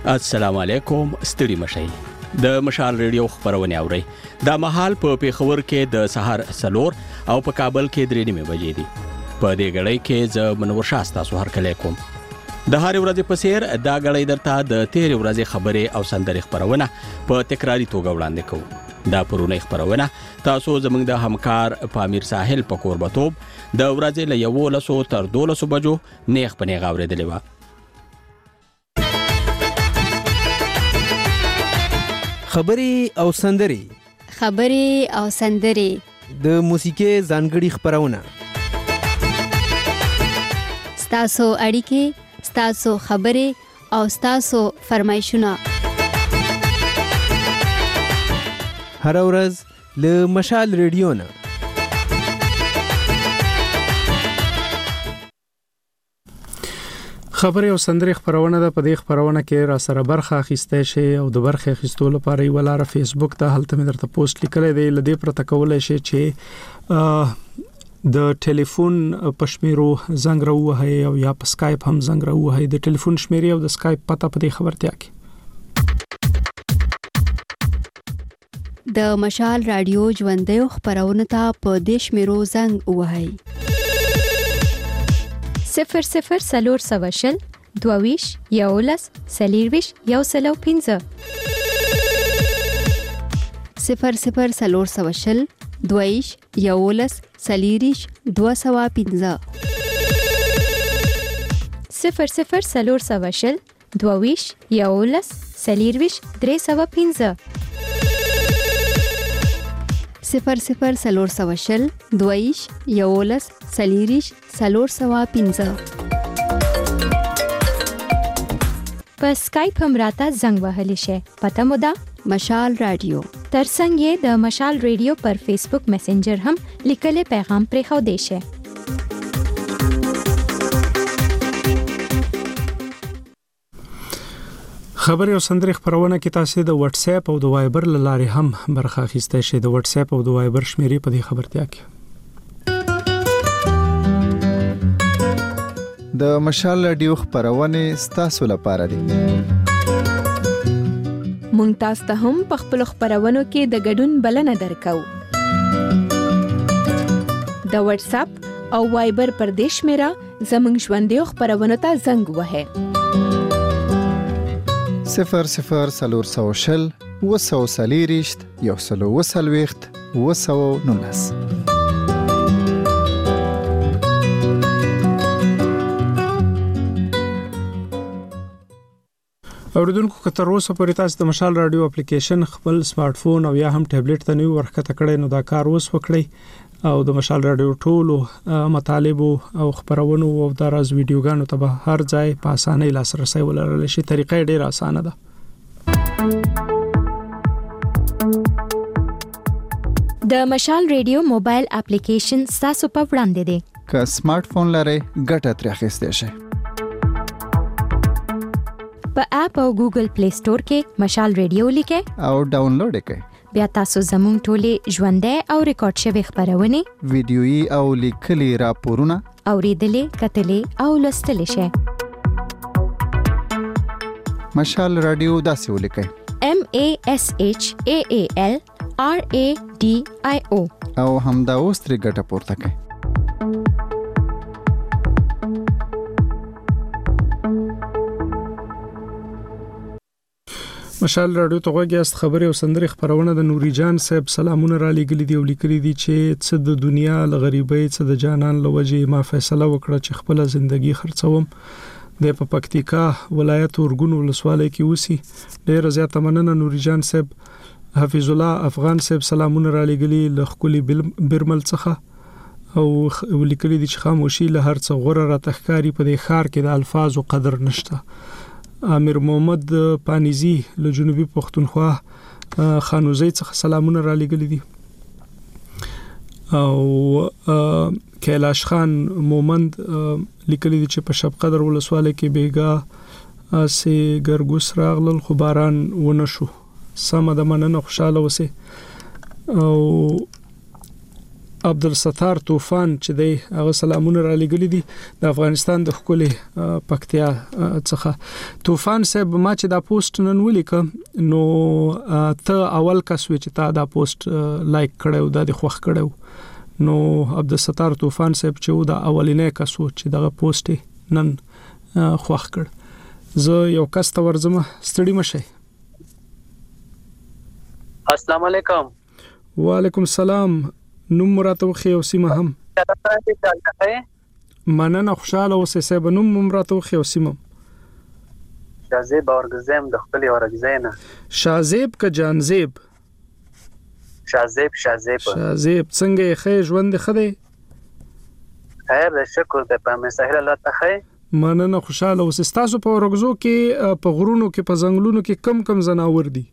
السلام علیکم، ستړي مشئ. د مشال ریډیو خبرونه اورئ. د مهال په پیښور کې د سحر 4 او په کابل کې 3:30 بجې دي. په دې غړې کې ز منور شاستا سو هر کله کوم. د هر ورځې په سیر دا غړې درته د 13 ورځې خبره او سندري خبرونه په تکراری توګه وړاندې کوو. دا پرونه خبرونه تاسو زموږ د همکار پامیر ساحل په قربتوب د ورځې له 11 تر 12 بجو نیغ په نیغ اوریدلې و. خبري او سندري د موسیقي ځانګړي خبرونه ستاسو اړیکې، ستاسو خبرې او ستاسو فرمایشونه هر ورځ له مشال ریډیو نه. خبري او سندري خبرونه ده. په دې خبرونه کې را سره برخه اخیسته شي او د برخه اخیستلو لپاره یو لار فیسبوک ته هلته مې درته پوسټ لیکلې دی. لدې پرته کولای شي چې د ټلیفون پښمیرو زنګ راوهي او یا په سکایپ هم زنګ راوهي. د ټلیفون شمیرې او د سکایپ پته په دې خبرتیا کې د مشال رادیو ژوندۍ خبرونه ته په دې شمیرو زنګ وهي. 00 22 11 سلیرویش 105 00 22 11 سلیریش 205 00 22 11 سلیرویش 305 00 22 11 سلیریش 405 په سکایپ هم راته زنګ وهلی شي. پته مو ده مشال رادیو. ترڅنګ یې د مشال ریډیو پر فیسبوک میسنجر هم لیکلي پیغام پرې خو دی شي. خبري او سندري خبرونه کې تاسو د واتس اپ او د وایبر لارې هم برخه اخیسته شي. د واتس اپ او د وایبر شمیرې په دې خبرتیا کې د مشال رادیو خبرونه ستاسو لپاره دي. مونږ تاسو ته هم په خپل خبرونو کې د ګډون بلنه درکو. د واتس اپ او وایبر پر دیش میرا زموږ ژوندۍ خبرونو ته زنګ وهه. 00 400 وسوسلیریشت 120 219. اوریدونکو که تر اوسه پورې تاسو د مشال رادیو اپلیکیشن خپل سمارټ فون او یا هم ټابلیټ ته نیو ورخته کړئ نو دا کار اوس وکړئ او د مشال رادیو ټولو مطالب او خبرونو او د راز ویډیوګانو ته به هر ځای په اسانۍ لاسرسي ولرل شي. طریقې ډېره اسانه ده. د مشال ریډیو موبایل اپلیکیشن تاسو په وړاندې دی. که سمارټ فون لرئ ګټه ترې اخیستی شئ. په اپ او ګوګل پلی سٹور کې مشال ریډیو لیکئ او ډاونلوډ کړئ. بیا تاسو زموږ ټولې ژوندۍ او ریکارډ شوی خبرونه ویډیويي او لیکلي راپورونه اوریدلې، کتلې او لوستلې شئ. مشال رادیو داسې ولیکئ: MASHAAL RADIO او همدا اوس ترې ګټه پورته کړئ. مشال رادیو ته غوږیاست. خبري او سندري خبرونه د نوري جان صاحب سلامونه را لګلې دی او لیکلي دي چې څه د دنیا ل غریبۍ څه د جانان لوجه ما فیصله وکړه چې خپل ژوندۍ خرڅوم. د پکتیکا ولایت ورګون ولسوالۍ کې اوسي. ډېر زیاته مننه نوري جان صاحب. حفیظ الله افغان صاحب سلامونه را لګلې ل خولي برمل څخه او لیکلي دي چې خاموشي له هر څه غوړه را تخکاری په دې خار کې د الفاظو قدر نشته. امیر محمد پانیزی له جنوبي پښتونخوا خانوزي څخه سلامونه را لګلې دي او کیلاش خان مومند لیکلي دي چې په شب قدر ولسواله کې بیګا سي ګرګوس راغلل خو باران ونه شو. سم د مننه خوشاله وسه او عبدالستار طوفان چې دی هغه سلامونه را لګلې دي د افغانستان د ښکلې پکتیا څخه. طوفان صاحب ما چې دا پوسټ نن ولیکه نو ته اول کس وې چې تا دا پوسټ لایک کړو دا د خوښ کړو نو عبدالستار طوفان صاحب چې دا اولینې کس و چې دا پوسټ نن خوښ کړ. زه یو کس ته ورځم ستړي مشه. السلام علیکم. وعلیکم السلام. نوم راته وخی او سیمه هم مننه خوشاله اوسې صاحب. نوم راته وخی او سیمه شازیب اورګزم د خپل اورګزینه. شازیب که جانزیب؟ شازیب څنګه خې ژوند خدای خیر شکر د پامه سهل الله تخې. مننه خوشاله اوسې. تاسو په اورګزو کې په غرونو کې په ځنګلونو کې کم زناور دي؟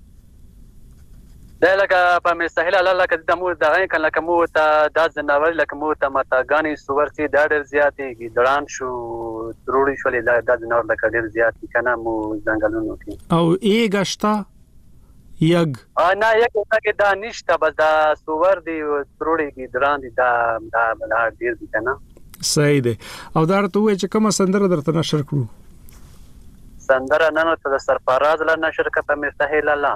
دا لکه په مستحیل الله لکه د مو دغه کله کومه ته د زناور لکه مو ته متاګانی سوور سي د ډېر زیاتې ګډران شو ضروري شولې د زناور لکه ډېر زیات کنه مو ځنګلونو کې او ایګشتا یګ نه یګ کې دا نشته بس دا سوور دی ضروري ګډران دي دا ډېر دي کنه. صحیح دی. او دا ته وای چې کومه سندره درته نشر کړو؟ سندره نن ته د سرفراز لا نشر کړه په مستحیل الله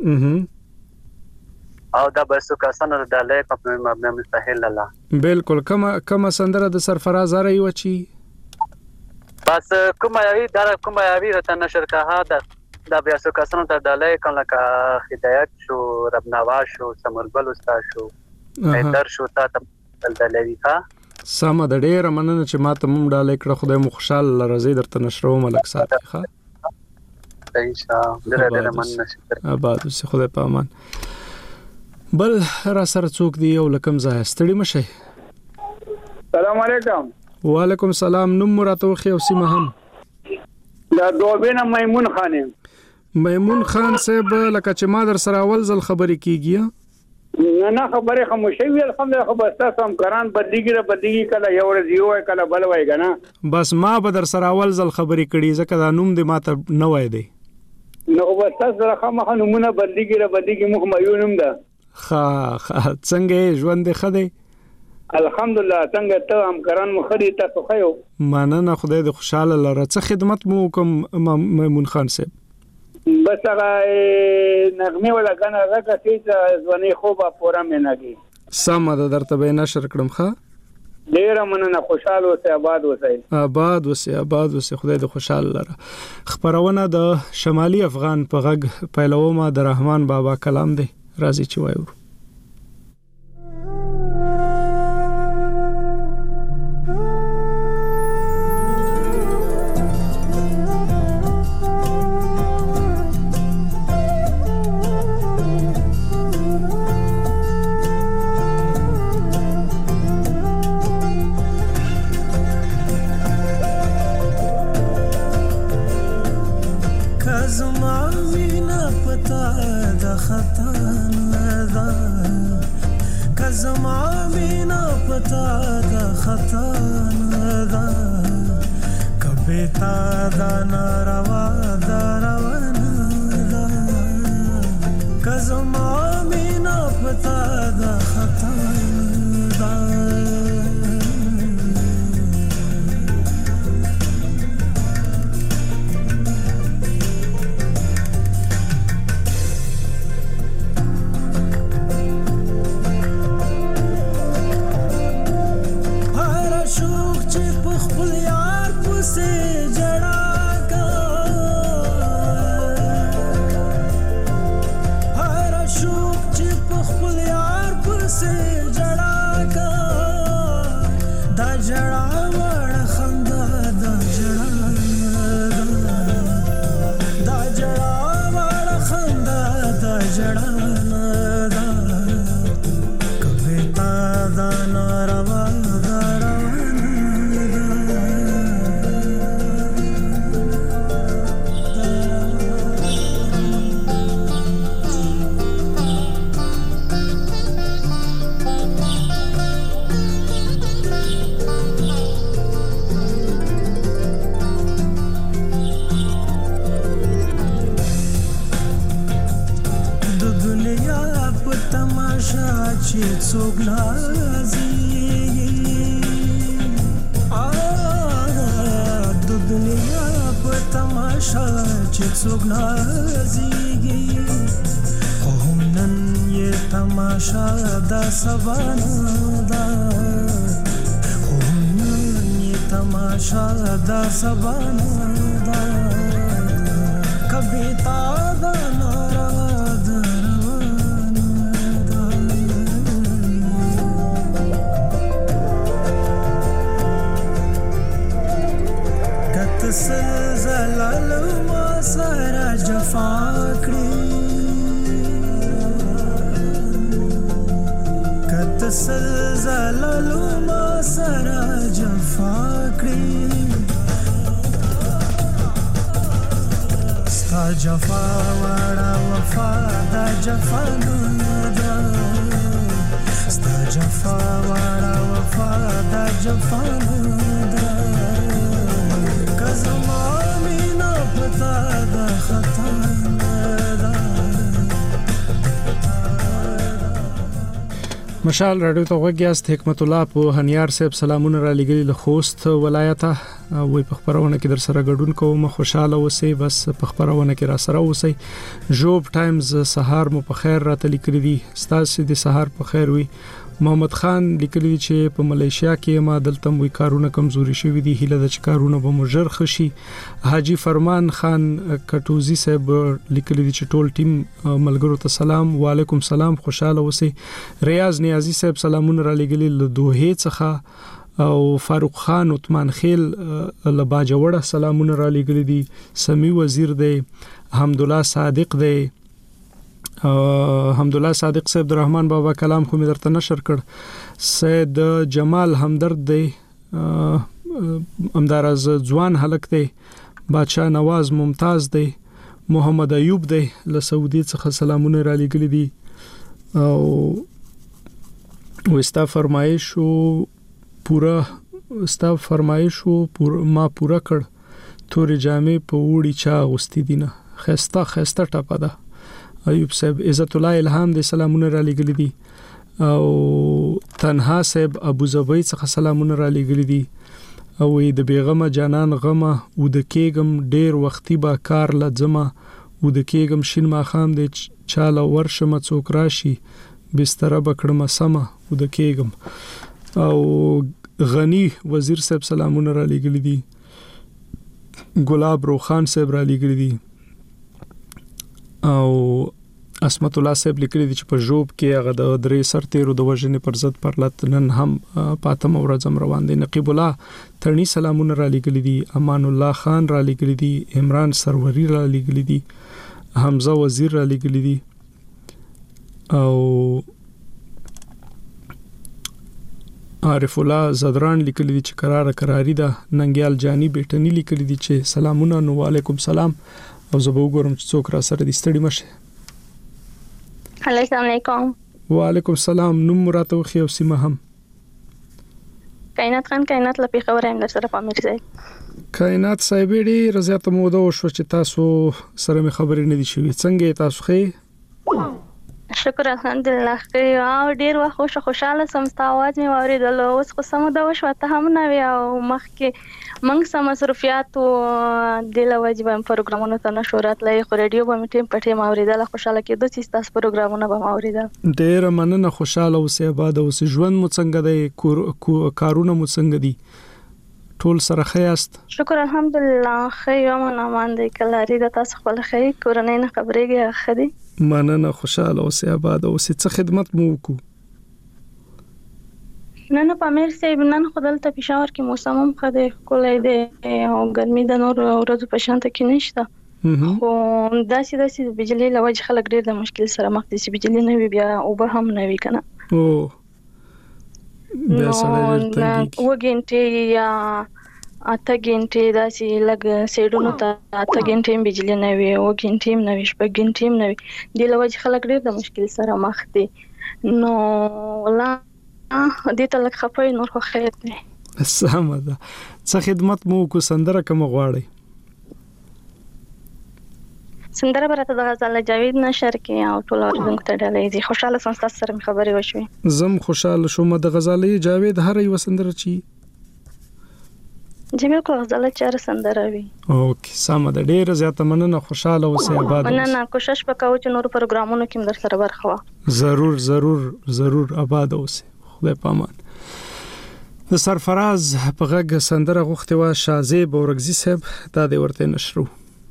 او دا بسو کسانو د لای په مبنا مستحیل الله. بالکل. کومه سندره د سرفراز اره یو چی بس کومه یوی رته نشر کها دا بیا سو کسانو ته د لای کله کا هدایت شو رب نواز شو سمرګل استاد شو ایدر شو تا د لوي کا سم د ډېر مننه چې ما ته مونږ ډالې کړه. خدای مو خوشاله رضی درته نشرو ملک صاحب ښه ان شاء الله ډېر مننه شکر. آباد اوسې خدای په امان. بل را سره څوک دی او لکم ځای ستړي مشه. سلام علیکم. وعلیکم السلام. نوم راته وخی او سیمه هم دا دوبینه میمون خانم. میمون خان صاحب لکه چې ما در سره اول ځل خبرې کیږي نه خبره خاموشي وی الحمدلله خو بس تاسو هم قران بدلیږي کله یو ورځ یو کله بل وای کنه بس ما به در سره اول ځل خبرې کړي ځکه دا نوم دې ماته نه وای دی نو بس تاسو خامخا نمونه بدلیږي مخ مېونم ده. څنګه ژوند خدای؟ الحمدلله. څنګه ته هم قران مخدي تاسو خو مننه خدای دې خوشاله لره. څه خدمت مو کوم میمون خان صاحب؟ بس هغه نغمه ولا کنه راکه چې ځواني خوبه پورا میناږي. سم ده درته به نشر کړم ښه. ډیر مننه خوشاله اوسه آباد اوسه خدای دې خوشاله لره. خبرونه د شمالي افغان په غږ پیلومه د رحمان بابا کلام دی راځي چې وایو. تماشا چې څوک نازي د دنیا په تماشا چې څوک نازي هم نن یې تماشا دا سبانا دا هم نن یې تماشا دا سبانا دا کبھی تا زلال ما سره جفا کړی کته زلال ما سره جفا کړی ستا جفا وړا وفا دا جفا نه ده ستا جفا وړا وفا دا جفا نه ده زما مینا پتا دا خطا دا مشال رادیو ته وګیاست حکمت الله په هنیار صاحب سلامونه را لګلی له خوست ولایت وي په خبرونه کې در سره ګډون کوم خوشاله اوسئ بس په خبرونه کې را سره اوسئ جوب ټایمز سهار مو په خیر راته لیکلي دي ستاسو د سهار په خیر وي محمد خان لیکلی چې په ملیشیا کې ما دلته وی کارونه کمزوري شوې دي هله د کارونه به مجر خشي حاجی فرمان خان کټوزی صاحب لیکلی چې ټول ټیم ملګرو ته سلام وعلیکم سلام خوشاله اوسئ ریاض نیازی صاحب سلامونه را لګلی له دوه څخه او فاروق خان عثمان خیل لباجوړه سلامونه را لګلی دي سمی وزیر دی حمدالله صادق دی حمدالله صادق صاحب عبدالرحمن بابا کلام خو مې درته نشر کړ سید جمال همدرد دی امدارز ځوان هلک دی بادشاہ نواز ممتاز دی محمد ایوب دی له سعودي څخه سلامونه را لګلی دي او وستا فرمایش ما پورا کړ تورې جامې په وړي چا غوستي دینه خسته ټاپه ده ایوب صاحب عزت الله الهام دې سلامونه را لګلی دي او تنها صاحب ابو زبید څخه سلامونه را لګلی دي او د بیغمه جانان غمه او د کېګم ډیر وختي با کار لځمه او د کېګم شین ما خام دې چاله ورشمه څوک راشي بستر بکړم سمه او د کېګم او غنی وزیر صاحب سلامونه را لګلی دي ګلاب روخان صاحب را لګلی دي او اسمت الله صاحب لیکلی دي چې په جوب کې هغه د درې سرتیرو د وژنې پر ضد پرلط نن هم پاتم ورځم روان دي نقیب الله ترنی سلامونه را لګلی دي امان الله خان را لګلی دي عمران سروری را لګلی دي حمزه وزیر را لګلی دي او عارف الله زدران لیکلی دي چې قراری ده ننګیال جانی بیٹنی لیکلی دي چې سلامونه نو علیکم سلام او زه به وګورم چې څوک را سره دي ستړي مشه السلام علیکم وعلیکم السلام نوم راته خو او سیمه هم کائنات خان کائنات لپاره خبره هم در سره پامیر ځای کائنات صاحب ډېر رضایت موده وشو چې تاسو سره مې خبرې نه دي شوې څنګه تاسو خې شکر الحمدلله او ډیر وخت خوشاله سم تاسو مې اوریدل اوس خو سم دا وشو ته هم نه وی او مخکې موږ سم مصرفيات او د لوجب پروګرامونو ته نشورات لای خو رادیو په میټیم پټه ما اوریدل خوشاله کېدو چې تاسو پروګرامونه به ما اوریدل ډیر مننه خوشاله اوسې آباد اوسې ژوند مو څنګه دی کارونه مو څنګه دي ټول سره خیاست شکر الحمدلله خیام نه ماندې کلاري د تاسو خپل خې کورنۍ نه خبرېږي خدي مننه خوشاله اوسې آباد اوسې څه خدمت مو وکړو نن په امیر صاحب نن خدل ته پېښور کې موسم هم خدای کولای دی او ګرمي د نور ورځو په شان ته کې نشته خو داسې بجلی لوجه خلک ډېر د مشکل سره مخ دي چې بجلی نه وي بیا او به هم نه وي کنه بیا سره وګینټي یا اته ګینټي داسې لګ سیډونو ته اته ګینټي بجلی نه وي او ګینټي نه وي شپږ ګینټي نه وي د لوجه خلک ډېر د مشکل سره مخ دي نو ولا دې ته لک خپای نور خو خیر دی سمه ده څه خدمت مو کو سندره کوم غواړي سندره برته د غزل جاوید نشر کې او ټول اوریدونکو ته ډالۍ دي. خوشاله سم تاسو سره خبرې وشوي. زم خوشاله شوم د غزل جاوید هر یو سندره چی جميل کو غزل چر سندره وي. اوکې سم ده ډیر زیاته مننه خوشاله اوسئ آباد. نه کوشش وکاو چې نور پروګرامونو کې در سره برخه وا. ضرور آباد اوسئ. خدای پامان. د سرفراز په غږ سندره غوښتي وا شازیب اورګزی صاحب دا د ورته نشرو.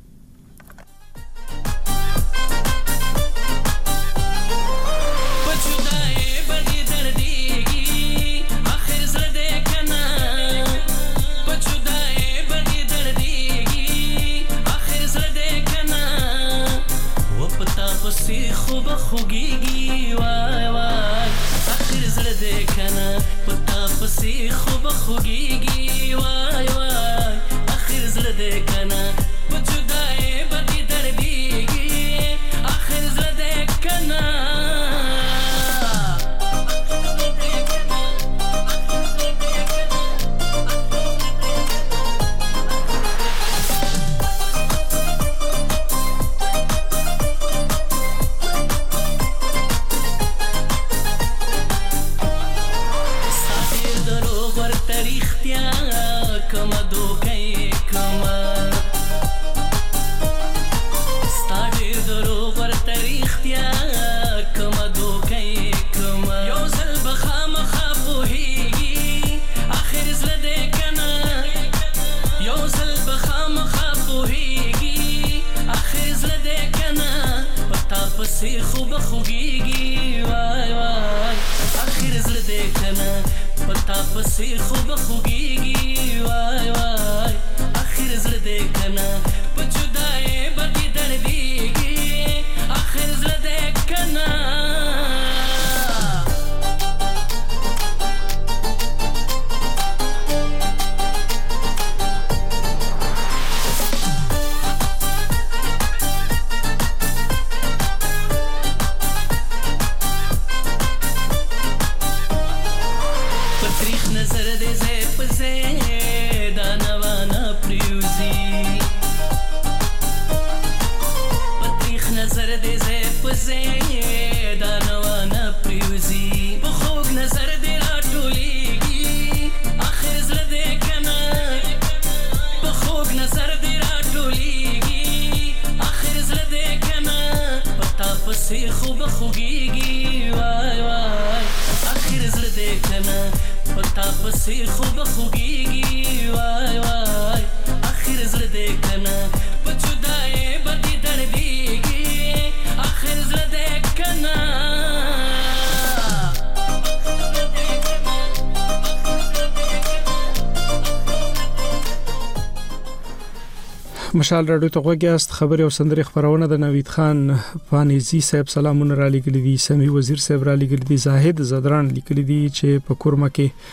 مشال راډیو ته غوږیاست. خبري او سندري خبرونه د نوید خان پانیزی صاحب سلامونه را لګل دي. سمي وزیر صاحب را لګل دي. زاهد زدران لیکل دي چې په کورما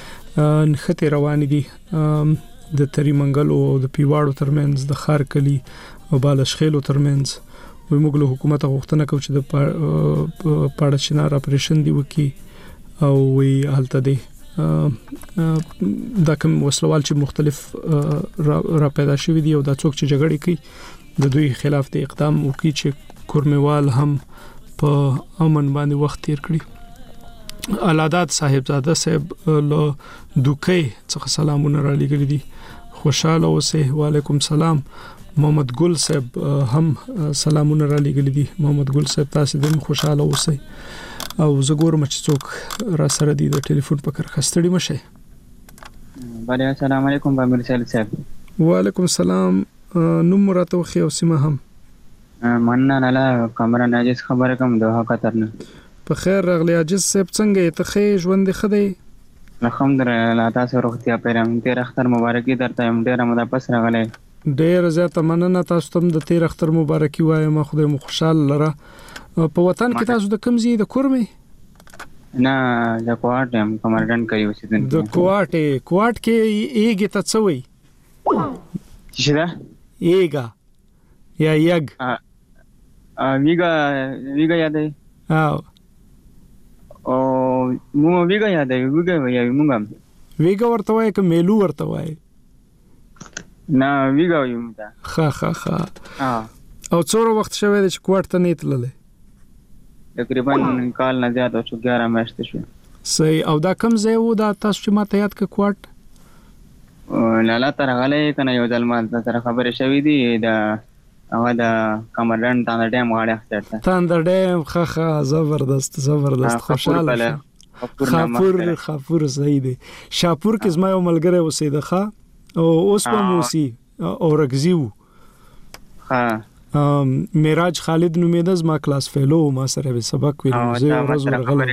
کې نخته روان دي د تری منګل او د پیواړو ترمنځ د خارکلی او بالشخیلو ترمنځ. وي موږ له حکومت غوښتنه کوو چې د پاړچنار اپریشن دی وکي او وی حالت دی دا کوم وسلوال چې مختلف را پیدا شوی دي او دا څوک چې جګړه کوي د دوی خلاف د اقدام وکړي چې کورموال هم په امن باندې وخت تیر کړي. علادات صاحبزاده صاحب له دوکې څخه سلامونه را لګل دي. خوشاله اوسئ. وعلیکم سلام. محمد ګل صاحب هم سلامونه را لګل دي. محمد ګل صاحب تاسو دې خوشاله اوسئ. او زګورم چې څوک را سره دی د ټلیفون په کار خستړی مشه. بله السلام علیکم بامیر صاحب. وعلیکم السلام. نوم راته خو او سیمه هم مننه لاله کامران عاجز خبره کوم دوه قطرنه. په خیر راغلی عاجز صاحب څنګه ته خې ژوند خدای؟ الحمدلله تاسو روغتیا پیرم. تیر اختر مبارکي درته هم ډیره موده پس راغلی. ډیر زیاته مننه. تاسو ته د تیر اختر مبارکي وایم. خدای مو خوشاله لره. په وطن کې تاسو د کوم ځای د کورمه؟ نه د کوارټ هم کمرډن کوي اوسیدونکو. د کوارټ کې ایګه ته څه وایي؟ څه ده؟ ایګه یا یګ ویګا یادای او مو ویګا یادای ویګا مونږه ویګا ورته وای که میلو ورته وای؟ نه ویګا یم تا. ها او څوره وخت شوی دی چې کوټ ته نه تللی؟ تقریبا کال نه زیات شو 11 میاشتې شو. صحیح. او دا کم ځای و دا تاسو چې ماته یاد ک کوټ؟ لالا تر غلې کنه یو ځل ما سره خبرې شوې دي دا هغه د کمرډن تاندر ډیم غاړه اخترته. تاندر ډیم خخه زبردست خوشاله. خافور صحیح دی. شاپور کې زما یو ملګری اوسېده ښه او اوس په موسی اورګزیو. ها میراج خالد نومیده زما کلاس فیلو ما سره به سبق ویلو زه ورځ ورغلم.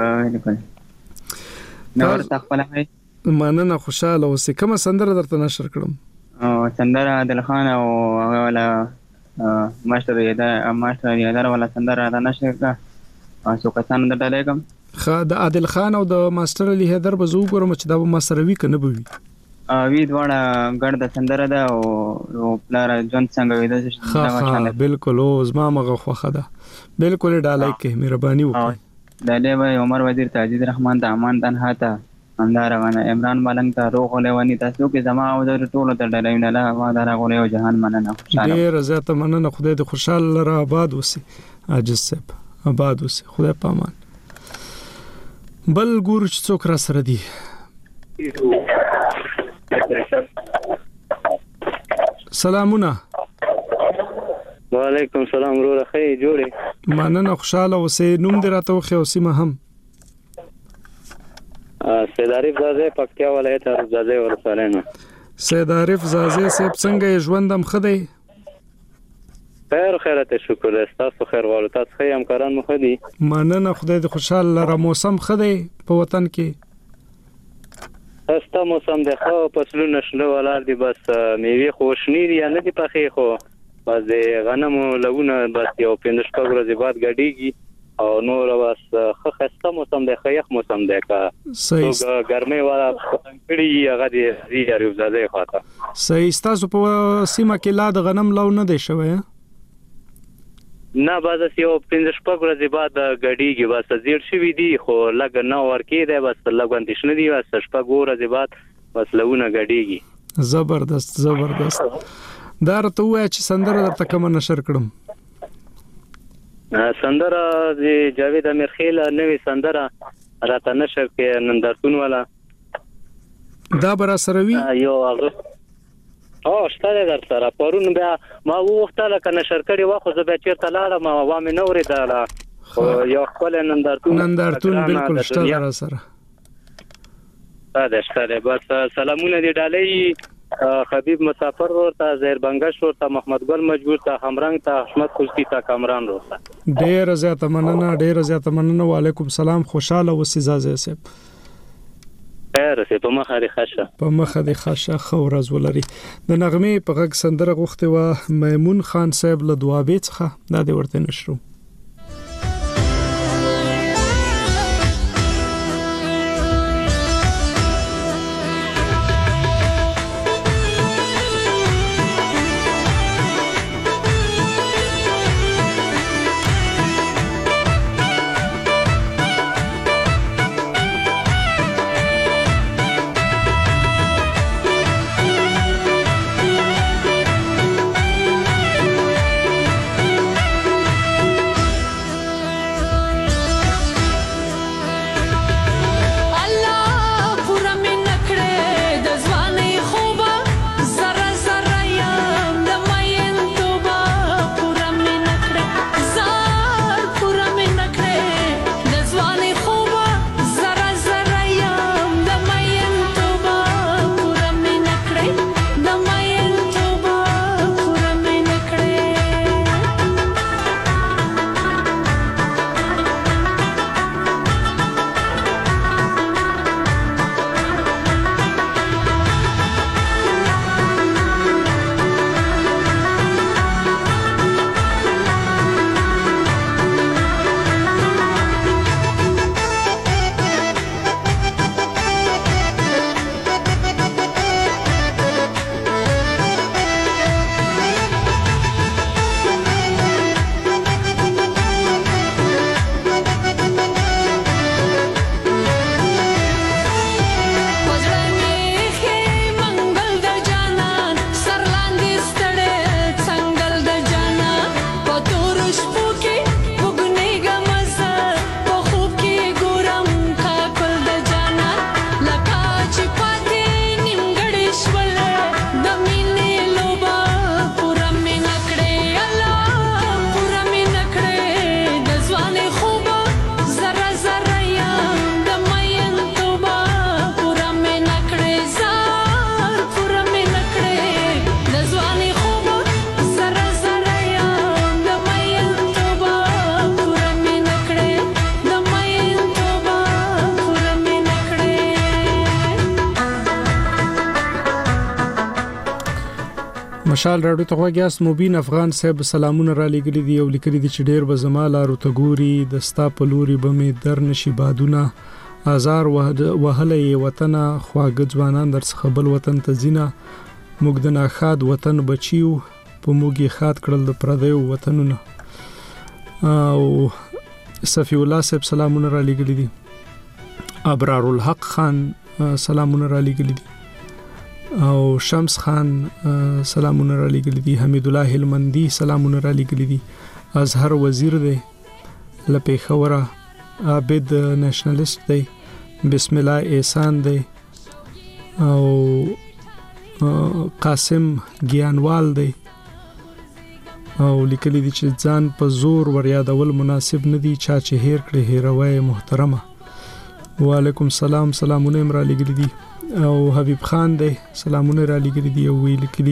نو تخپل هي مننه خوشاله اوسې. کومه سندره درته نشر کړم؟ سندره عادل خان او هغه والا ماستر یادار والا سندره دا نشر کړه. څو کسان درته کوم د عادل خان او د ماستر علي حیدر به زه وګورم چې دا به ما سره وي که نه به وي. وی دواړه ګډ د سندره ده او پلار ژوند څنګه وي دا څه بالکل او زما مغه خوخه ده بالکل ډالای کې مهرباني وکړئ. د دې عمر وزیر تاجید رحمان د امان تنها ته همدارغه عمران ملنګ ته روغ ولونی تاسو کې زما او د ټولو ته ډالای نه لا ما دراغه یو جهان مننه. ډیر زیاته مننه. خدای دې خوشاله لره آباد وسی. عاجز صاحب آباد وسی. خدای پامان. بل ګور چې څوک را سره دي. سلامونه. وعلیکم السلام ورور خې جوړې. مننه خوشاله اوسې. نوم دې راته وخی او سیمه هم؟ سید عارف زازه پکتیا ولایت زازه ولسوالۍ نه. سید عارف زازه صاحب څنګه ژوندم خدای؟ خیر خیرته شکر تاسو خیر غواړو. تاسو ښه همکاران مو ښه دي؟ مننه خدای دې خوشاله لره. موسم ښه دی په وطن کې؟ استا موسم د خو فصلونه شنه ولر دي بس میوه خوشنی دي نه دي پخې خو بس د غنمو لګونه بس یو 15 ورځې بعد غډيږي او نور بس خسته موسم د خیخ موسم د کا صحیح ګرمي والا پړي هغه دي زیارو زده خاطر. صحیح. تاسو په سیمه کې لا د غنم لو نه دی شوی؟ نه بس یو 15 ورځې بعد غډيږي بس زیړ شوی دي خو لګ نه ورکی دی بس لګون تشنه دي بس شپږ ورځې بعد بس لونه غډيږي. زبردست زبردست. دا راته وای چې سندره درته کوم نشر کړم؟ سندره د جاوید امیرخیل نوې سندره راته نشر کې نندرتون والا دا برا سره وی یو هغه شته در سره پرون بیا ما وخته لکه نشر کړي واخو زه به چیرته لاړم ما وامه نو ورېدله یو خپل نندرتون بالکل شته در سره دا شته. بس سلامونه دی ډالۍ حبیب مسافر ورته زهیر بنگش ورته محمد ګل مجبور ته همرنګ ته احمد خوشتی ته کامران ورته ډیر زیاته مننه. وعلیکم السلام. خوشاله اوسې زازه صاحب. خیر سه په مخه دی خاصه خورز ولري. د نغمه په غږ سندره غوښته و میمون خان صاحب له دوابې څخه دا دی ورته نشرو. مشال راډیو ته غواګیاست مبین افغان صاحب سلامونه را لګري دی او لیکري دي چې ډیر به زماله روتګوري د ستا په لوري به می در نشي بادونه آزار وهلې وطن خواږه ځوانان در څخه بل وطن ته زینا موږ د ناخاد وطن بچیو په موږ خاد کړل د پردیو وطنونه. او صفی الله صاحب سلامونه را لګري دي. ابرار الحق خان سلامونه را لګري دي او شمس خان سلامونه را لګري دي. حمید الله هلمندي سلامونه را لګري دي. اظهر وزیر دی لپیخوره. عابد نېشنلیست دی. بسم الله احسان دی او قاسم ګیانوال دی او لیکلي دي چې ځان په زور وریادول مناسب نه دي چا چې هیر کړي هیروي محترمه. وعلیکم سلام سلامونه را لګري دي. او حبیب خان دی سلامونه را لګري دي او ویل کړي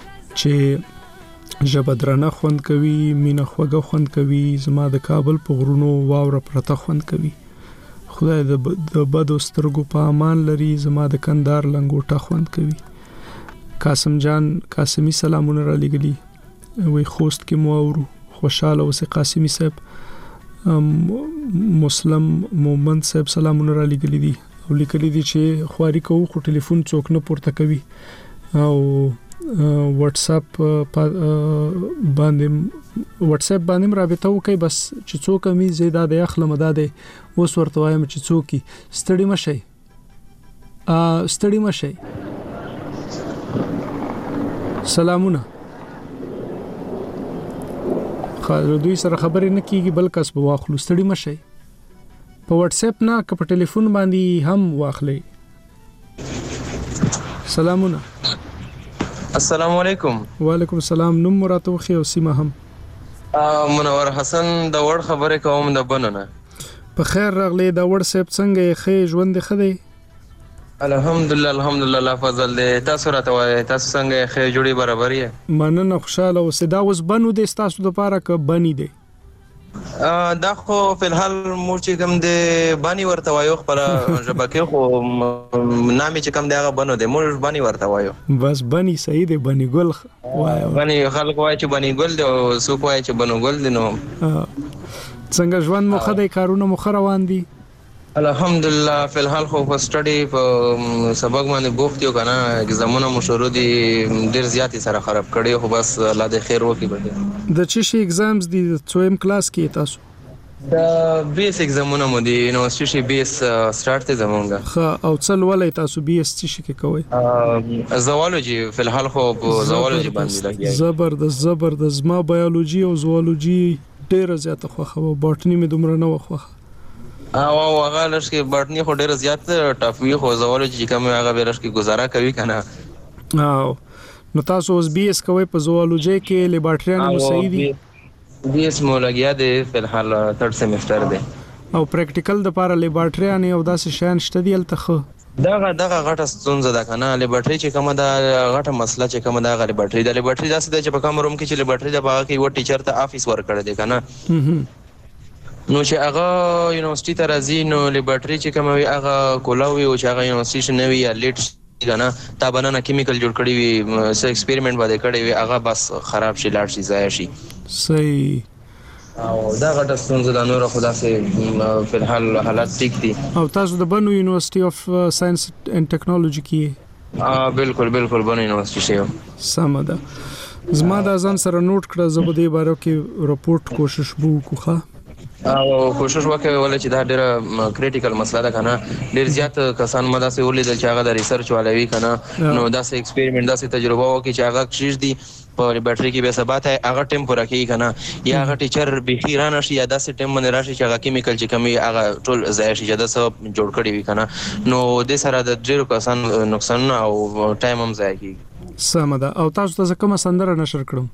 چې جبدرانه خوند کوي مینه خوګه خوند کوي زما د کابل په غرونو واوره پرته خوند کوي خدای د بدو سترګو په امان لري زما د کندار لنګوټه خوند کوي. قاسم جان قاسمی سلامونه را لګري وی خوست کې مو اورو خوشاله اوسه قاسمی صاحب. مسلم مومند صاحب سلامونه را لګري دي او لیکلي دي چې خواري کوو خو ټلیفون څوک نه پورته کوي او واتس اپ باندې رابطه وکي بس چې څوک می زیاده د اخله مداده اوس ورته وایم چې څوک ستړي مشي سلامونه خو دوی سره خبرې نه کیږي بل کس به واخلو ستړي مشي په واتس اپ نه که په ټلیفون باندې هم واخلې. سلامونه. السلام علیکم. وعلیکم السلام. نوم مراته خو او سیمه هم منور حسن د وړ خبره کوم د بننه. په خیر راغلی د وړ صاحب څنګه خې ژوند خدای الحمدلله الله فضل دی. تاسو راته وایي تاسو څنګه خې جوړي برابر یې؟ مننه خوشاله او صدا اوس بنو د تاسو د پاره ک بنی دی دا خو په الحال مو چې کوم دی بانی ورته وایو خپل ژبکه خو نامې چې کوم دی هغه بنو دی مو بانی ورته وایو بس بنی صحیح دی بنی ګل وایو بنی خلک وایي چې بنی ګل دی او څوک وایي چې بنو ګل دی. نو څنګه ژوند مو خدای کارونه مو روان دي؟ الحمدلله په الحال خو په سټډي په سبق باندې بوخت یو کنه ایگزامونه مو شروع دي ډیر زیات سره خراب کړي خو بس الله دې خیر وکړي. بده د چی شي ایگزامز دي څویم کلاس کې تاسو؟ دا بیس ایگزامونه مو دي یونیورسيټي شي بیس سٹارټ ته زمونږه. خا او څل ولې تاسو بیس شي کې کوي؟ زوالوجي په الحال خو زوالوجي باندې لګي. زبردست ما بایولوژي او زوالوجي ډیر زیات خوخه باټنی مې دومره نه وخه او هغه لږ کې باټنی خو ډیر زیات ټافوي خو زوالوجي چې کوم هغه ورش کې گزاره کوي کنه. او نو تاسو اوس بي اس کوي په زوالوجي کې لیبارټریان مو صحیح دي؟ بي اس مو لګیا دی په الحال 3rd سیمستر دی او پریکټیکل د پاره لیبارټریان او داسې شان شته دی الته دغه غټه ستونزه ده کنه. لیبارټری چې کومه ده غټه مسله چې کومه ده لیبارټری داسې ده چې په کوم روم کې چې لیبارټری د باغ کې و ټیچر ته افیس ورک کړی دی کنه. نو چې هغه یونیورسيټي ته راځي نو لیبارټری چې کومه وي هغه کولاوي او چې هغه یونیورسيټي نه وي یا لیټ کنه تا بنانه کیمیکل جوړ کړی وي څه ایکسپریمنت باندې کړی وي هغه بس خراب شي لاړ شي ضایع شي. صحیح. او دا غټه ستونزه ده نور خدا سي په الحال حالات ټیک دي. او تاسو د بنو یونیورسيټي اف ساينس اینڈ ټیکنالوژي کې؟ بالکل بنو یونیورسيټي شي. سم ده. زما د ځان سره نوٹ کړه زبر دی بارو کې رپورت کوشش وکړه او کوشش وکړه ولې چې دا ډېر کریټیکل مسله ده کنه. ډېر زیات کسان مدا سه ولیدل چې هغه د ریسرچ والوي کنه نو دا سه ایکسپریمنت دا سه تجربه وکړي چې هغه چیز دي په بیټری کې به ثبات ہے هغه ټیم پوره کوي کنه یا هغه ټیچر به خیرانه شي یا داسې ټیم باندې راشي چې هغه کیمیکل چې کمی هغه ټول ضایع شي دا سب جوړ کړی وي کنه نو د سره د ډېر کسان نقصان او ټایم هم ضایع کیږي. سم ده. او تاسو ته کومه سندره نشر کړم؟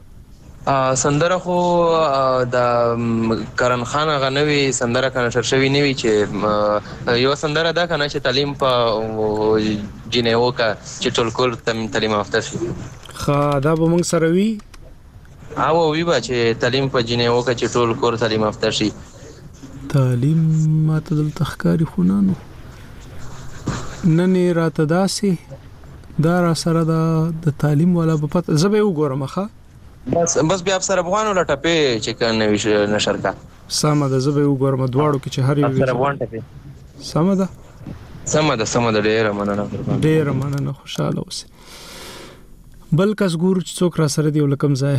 سندره خو د کرن خان غنوي سندره کنه نشر شوی نیوي چې یو سندره ده کنه چې تعلیم په جنیو کا چې ټول کور تعلیم یافته شي. خا دا به موږ سره وی او وی با چې تعلیم په جنیو کا چې ټول کور تعلیم یافته شي. تعلیم ماته دل تخکاری خونانو نن راته داسې دا را سره د تعلیم ولا په پته زبې وګورم ښه بس بیا افسر افغان ولا ټپه چې کنه ویش نشر کا سم ده زبې وګورم دواړو کې چې هر یو افسر افغان ټپه سم ده ډېر مننه خوشاله اوسه بل کس ګور چې څوک را سره دی ولکم ځای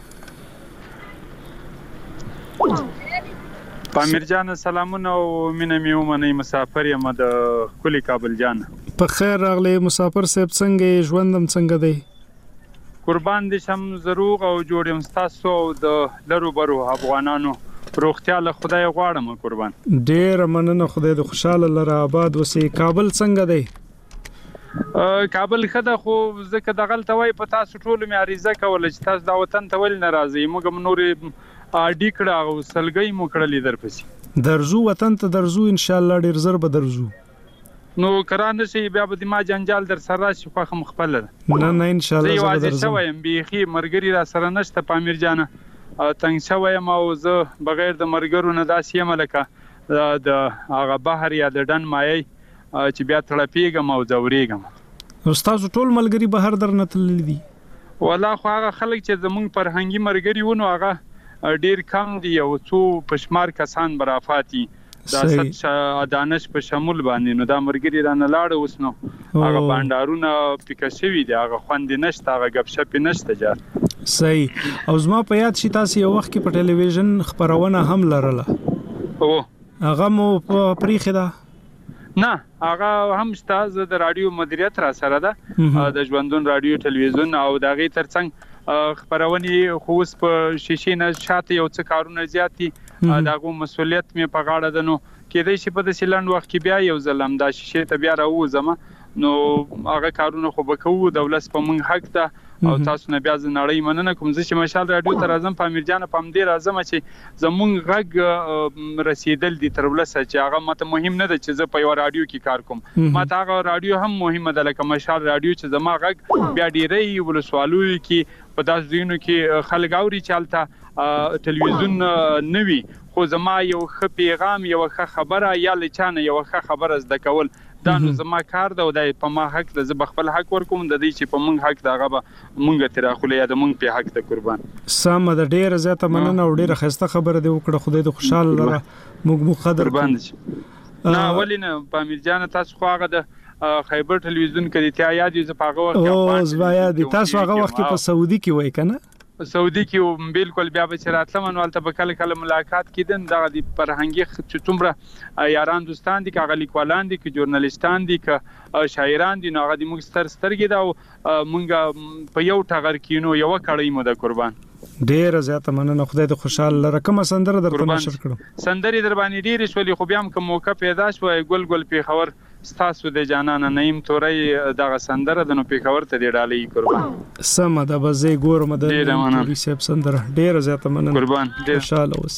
پامیر جان سلامونه او مینه مې ومني مسافر یم د کلی کابل جان په خیر راغلی مسافر صاحب څنګه ژوندم څنګه دی قربان دي شم زروغ او جوړم تاسو او د لرو برو افغانانو روغتیا له خدای غواړم قربان ډېر مننه خدای د خوشاله لره آباد وسی کابل څنګه دی کابل خده خو زکه د غلطه وای په تاسو ټول مې عریضه کوله چې تاسو دا وطن ته ول ناراضي موږ نورې اډی کړه او سلګي مو کړلې درپسې درزو وطن ته درزو ان شاء الله ډیر زر به درزو نو کرانه شي بیا به ما جنجال در سره شي خو مخبل نه ان شاء الله زه درزو وایم بيخي مرګري را سره نشته پامیر جانه تنګ شوم او زه بغیر د مرګرو نه داسې ملکه د هغه بحر یا د ډن مایي چې بیا تړپېږم او ځورېږم استاد ټول ملګری بهر درنه تللی دي والله خو هغه خلک چې زمونږ فرهنګي مرګري ونه هغه ډیر کم دي او څو پشمار کسان برافاتي دا ست دانش په شمول باندې نو دا مرګري رانه لاړ وسنو هغه بانډارونه پکښوي دي هغه خوند نشته هغه غب شپ نشته جار صحیح او زما په یاد شي تاسو یو وخت کې په ټلویزیون خبرونه هم لرله او هغه مو په پریخه ده نه هغه هم ستاسو د رادیو مدیریت را سره ده د ژوندون رادیو ټلویزیون او دغه ترڅنګ خبرونه خو اوس په شیشې نه شاته یو څه کارونه زیاتی دغه مسولیت مې په غاړه ده نو کېدای شي په د سیلند وخت کې بیا یو ځلم دا شیشې ته بیا راوځم نو هغه کارونه خو بکوو دولت په موږ حق ده او تاسو نه بیا نړۍ مننه کوم چې مشال رادیو ته راځم پامیر جان پام دې راځم چې زمونږ غږ رسیدل دي تر ولسه چې هغه ماته مهم نه ده چې زه په یو رادیو کې کار کوم ماته هغه رادیو هم مهمه ده لکه مشال رادیو چې زما غږ بیا ډیرې ولسوالو کې په داس دینو کې خلک اوري چالتہ ټلویزیون نوي خو زما یو ښه پیغام یو ښه خبره یا لچانه یو ښه خبره زده کول دا نو زما کار ده او د په ما حق د زب خپل حق ورکوم د دې چې په مونږ حق دغه به مونږ تر اخله یا د مونږ په حق ته قربان سم د ډیر زیاته مننه او ډیر خسته خبره دی وکړه خدای د خوشاله لره موږ مقدر قربان شي نه ولینه پامیر جان تاسو خو هغه د خیبر ټلویزیون کې ته یاد یې زپاغه وخت او زوایا دي تاسو هغه وخت په سعودي کې وای کنه سعودي کې بالکل بیا به چراتله منوالته به کله ملاقات کیدن دغه د فرهنګي څومره یاران دوستان دي کاغه لیکوالان دي کې ژورنالیستان دي کې شاعران دي نو هغه د موږ سترګې دا مونږ په یو ټغر کینو یو کړی مو د قربان ډیر زیاته مننه خدای د خوشاله لره کوم سندره درته نشر کړم سندري در باندې ډیر شولې خو بیا هم کوم موقع پیدا شو ګل په خبر ستاسو د جانانه نیم توري دغه سندره د نو په خبر ته دی ډالې قربان سم ده بزې ګورم د ریسپ سندره ډیر زیاته مننه قربان خوشاله اوسه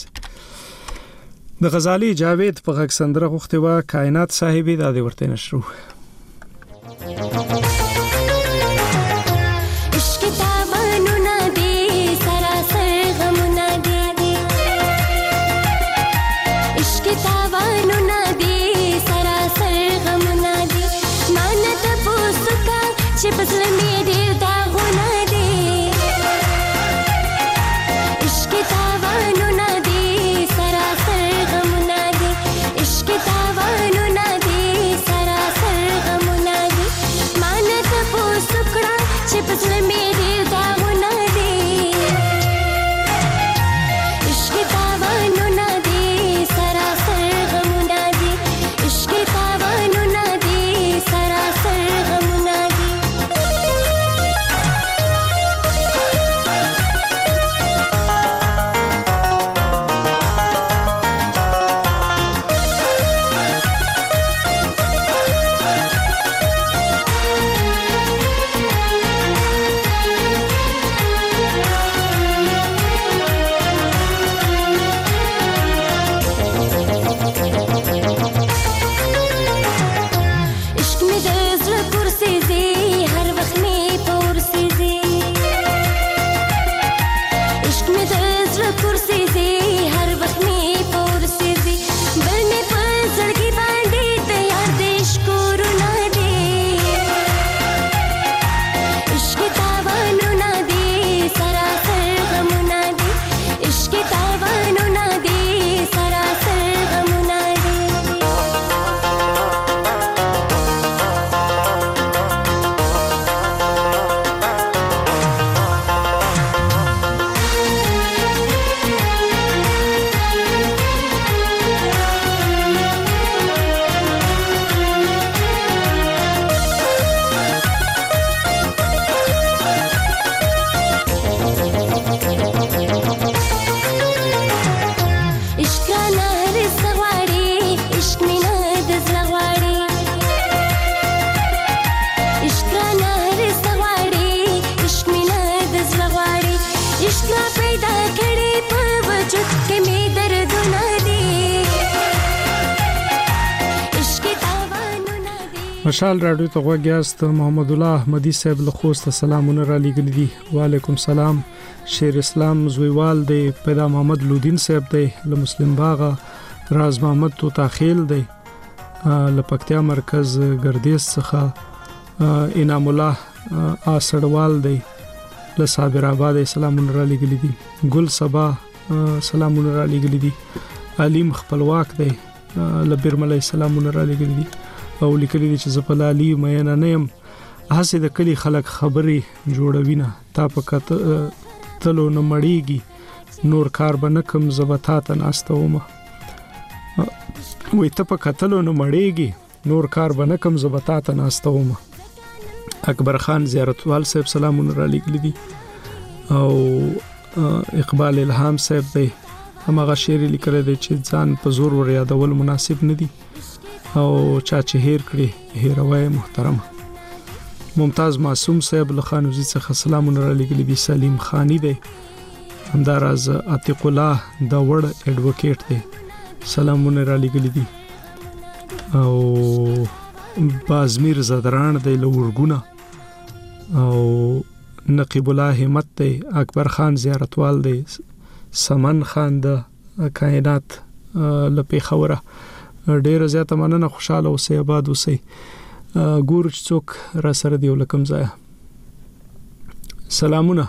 د غزالي جاوید په غږ سندره غوښتي وا کائنات صاحب د دې ورته نشرو کې می دردونه دي عشق تاوانونه دي. مشال رادیو ته غوږیاست. محمد الله احمدی صاحب له خوست سلامونه را لېږلي دي. وعلیکم سلام. شیر اسلام زویوال دی. پیدا محمد لودین صاحب دی له مسلم باغه. راز محمد توتاخیل دی له پکتیا مرکز ګردیز څخه. انعام الله اسړوال دی له صابر آباد سلامونه را لېږلي دي. ګل صبا سلامونه را لېږلي دي. علیم خپلواک دی له بیرملای سلامونه را لېږلي دي او لیکلي دي چې زپلالي مې نه يم هسه د کلی خلک خبري جوړوي نه تا پکته تلو نه مړیږي نور کار بنه کم زبطات ناستومه وې ته پکته نو مړیږي نور کار بنه کم زبطات ناستومه. اکبر خان زیارتوال صاحب سلامونه را لېږلي دي او اقبال الهام صاحب دی همغه شعر لیکل دی چې ځان په زور ور یادول مناسب نه دي او چا چې هیر کړی هیروي محترم. ممتاز معصوم صاحب له خانوزي څخه سلامونه را لېږلي دي. سلیم خانی دی همداراز عتیق الله دا وړ اډوکیټ دی سلامونه را لېږلي دي او بازمیر زدران دی له ورګونه او نقیب الله همت دی. اکبر خان زیارتوال دی. سمن خان د کائنات له پیښوره. ډیر زیاته مننه. خوشاله اوسئ آباد اوسئ. ګور څوک را سره دی ولکم ځای. سلامونه.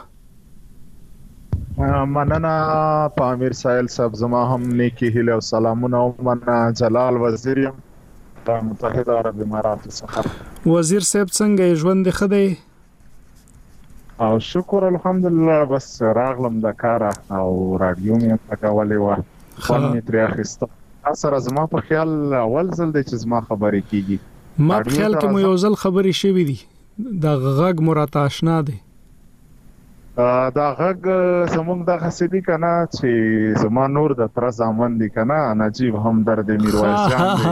مننه پامیر سایل صاحب زما هم نیکی هیله او سلامونه او مننه. جلال وزیر د متحده عرب امارات څخه. وزیر صاحب څنګه ژوند خدای؟ او شکر الحمدلله. بس راغلم د کار او رادیو مې پکولې و خپل می تر اخیسته. اثر زما په خیال اول ځل د چې زما خبرې کیږي. ما په خیال کې مو یو ځل خبرې شوې دي. دا غږ مراد آشنا دی. دا غږ زمونږ د حسدي کنه چې زما نور د تر زمان دي کنه نجیب همدرد میرویس جان دی.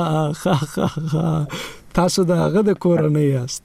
تاسو دا هغه د کور نه یاست؟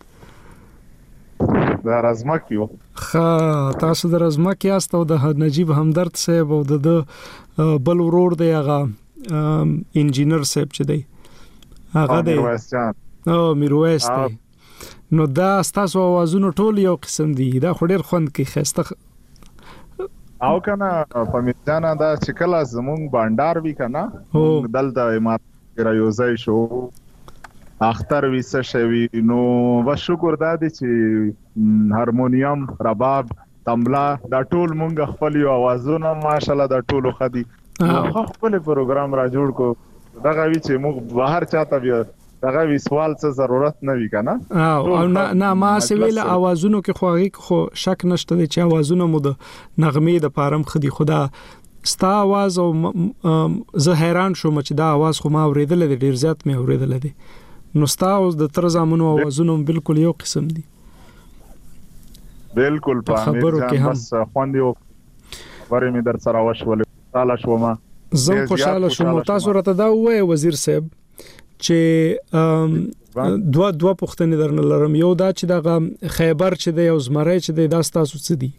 د رزمک یو. تاسو د رزمک یاست او د نجیب همدرد صاحب او د بل ورور دی هغه انجینر صاحب چې دی هغه دی میرویس جان. او میرویس دی. نو دا تاسو اوازونه ټول یو قسم دي. دا خو ډیر خوند کوي خسته او کنه په میدان دا چې کله زمونږ بانډار وی کنه دلته امارات را یوځای شو اختر ویسه شوی نو وشکر دادی چې هارمونیم رباب تملا دا ټول مونږ خپل یو اوازونه ماشالله دا ټول خدي خپل پروګرام را جوړ کو دغه وی چې موږ بهر چاته بیا دغه وی سوال څه ضرورت نه وی کنه او نه ما سویل اوازونو کې خو شک نشته چې اوازونه مو د نغمې د پارم خدي خدا ستا आवाज او زه حیران شوم چې دا आवाज خو ما اوریدل دي ډیر زیات مې اوریدل دي. نو ستا اوس د تر زمانو اوازونه بالکل یو قسم دي. بالکل په خبرو کې هم بس خوند یو ورې مې در سره وشول تعالی شوم. زه خوشاله شوم. تاسو راته دا وایي وزیر صاحب چې دوه پوښتنې درنه لرم. یو دا چې دا خیبر چې دی او زمری چې دی دا تاسو څه دي؟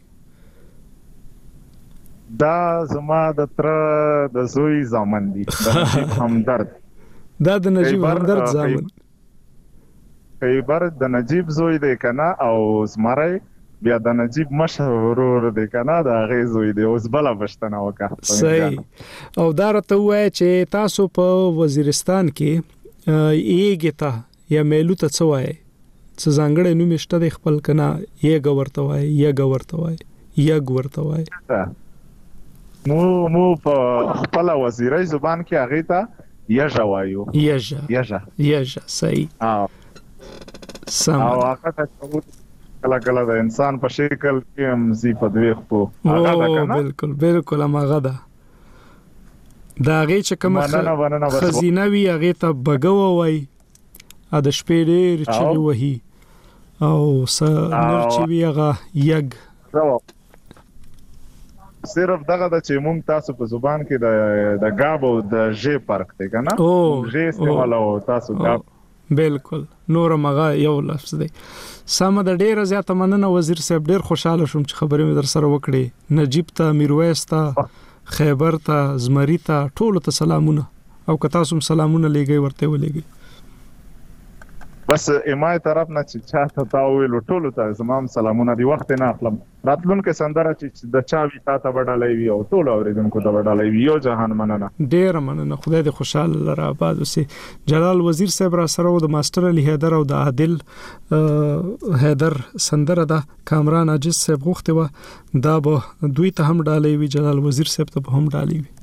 دا زما د تر د زوی زامن دي. د نجیب همدرد. دا د نجیب همدرد زامن. خیبر د نجیب زوی دی کنه او زمری بیا د نجیب مشهور دی کنه دا غي زوی دی. اوس بل بشتنه وکړه. صحیح. او دا راته وایي چې تاسو په وزیرستان کې ایګه یا میلو ته څه وایي؟ څه ځانګړی نوم شته د خپل کنه یګ ورته وایي مو په خپل وزیرای زبان کې هغه ته یجا وایو. یجا صحیح. سم. او هغه ته کله د انسان په شکل کې هم زی په دوی خو هغه ده کنه. بالکل هغه ده. دا هغه چې کوم خزینه وی هغه ته بګو وای ا د شپې ډېر چې وਹੀ او نر چې وی هغه یګ صرف دغه د چې مونږ تاسو په زبان کې د غاب او د ژ فرق دی کنه. ژ استعمال او تاسو غاب. بالکل نور مغه یو لفظ دی. سم د ډیر زیاته مننه وزیر صاحب. ډیر خوشاله شوم چې خبرې مې در سره وکړې. نجیب ته میرویس ته خیبر ته زمری ته ټول ته سلامونه او که تاسو سلامونه لګي ورته ولګي بس امای طرف نه چې چاته تا ویلو ټولو ته زمام سلامونه دی وخت نه اخلم راتلونکو سندره چې د چا وی تا ته وډالای وی او ټول اوریدونکو ته وډالای وی یو جهان مننه ډیر مننه خدای دې خوشاله لره آباد وسی جلال وزیر صاحب را سره د ماستر علي حیدر او د عادل حیدر سندره ده کامران عاجز صاحب غوښته و دا به دوی ته هم ډالای وی جلال وزیر صاحب ته هم ډالای وی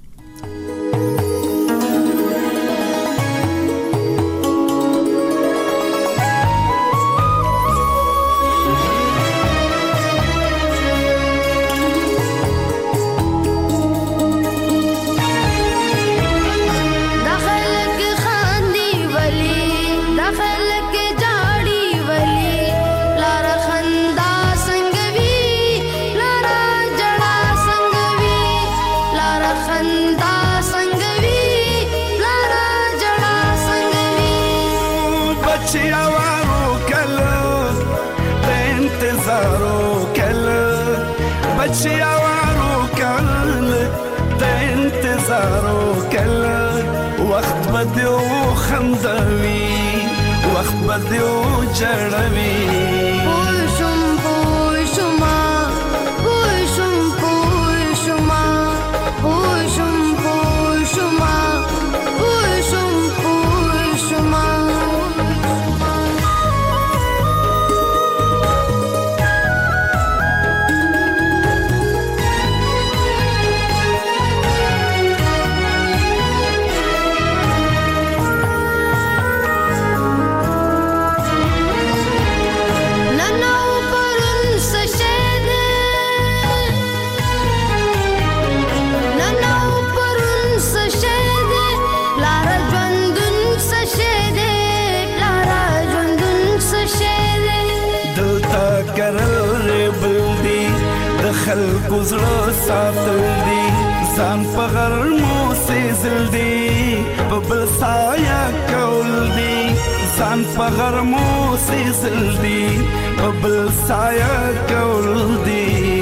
وخت بدیو خندوي وخت بدیو جړوي گزړه ساتل دي ځان په غرمو سېزل دي په بل سایه کول دي ځان په غرمو سېزل دي په بل سایه کول دي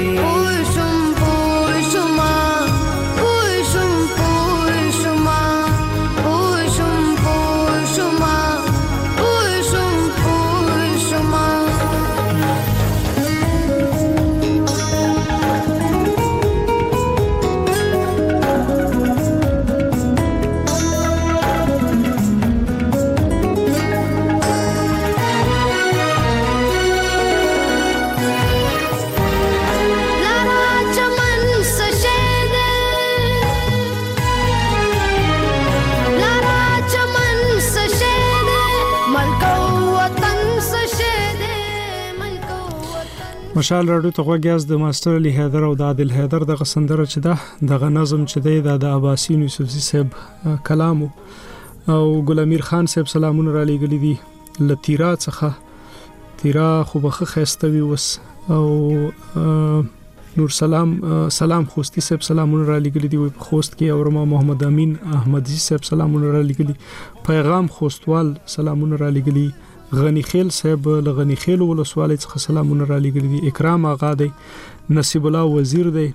مشال راډیو ته غوږیاز د ماستر علي حیدر او د عادل حیدر د غسندره چې ده دغه نظم چې دی د عباسین یوسفزي صاحب کلام او ګل امیر خان صاحب سلامونه را لېږلي دي لتیرا څخه تیرا خو بخه خستوي وس او نور سلام خوستی صاحب سلامونه را لېږلي دي په خوست کې اورما محمد امین احمدزي صاحب سلامونه را لېږلي پیغام خوستوال سلامونه را لېږلي غنی خیل صاحب لغنی خیل ولسوالۍ څخه سلامونه را لېږلي دي اکرام آغا دی نصیب الله وزیر دی